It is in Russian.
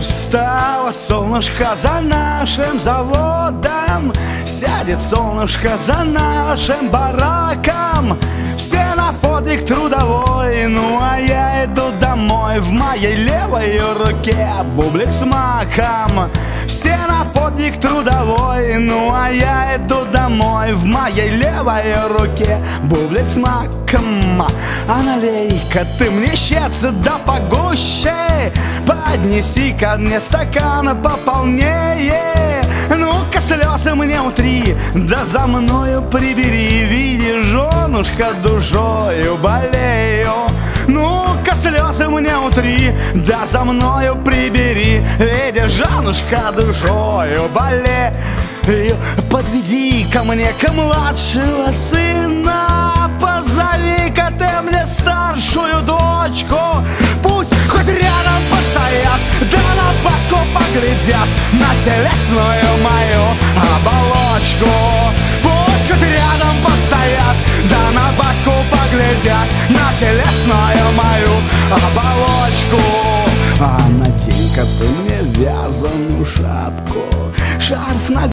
Встало солнышко за нашим заводом, сядет солнышко за нашим бараком. Все на подвиг трудовой, ну а я иду домой. В моей левой руке бублик с маком. Все на подвиг трудовой, ну а я иду домой. В моей левой руке бублик с маком. А налей-ка ты мне щец да погуще, поднеси ко мне стакан пополнее. Ну-ка слезы мне утри, да за мною прибери. Видишь, женушка, душою болею. Ну-ка слезы мне утри, да за мною прибери. Видишь, женушка, душою болею. Подведи ко мне ко младшего сына, позови-ка ты мне старшую дочку. Пусть хоть рядом постоят, да на батьку поглядят, на телесную мою оболочку. Пусть хоть рядом постоят, да на батьку поглядят, на телесную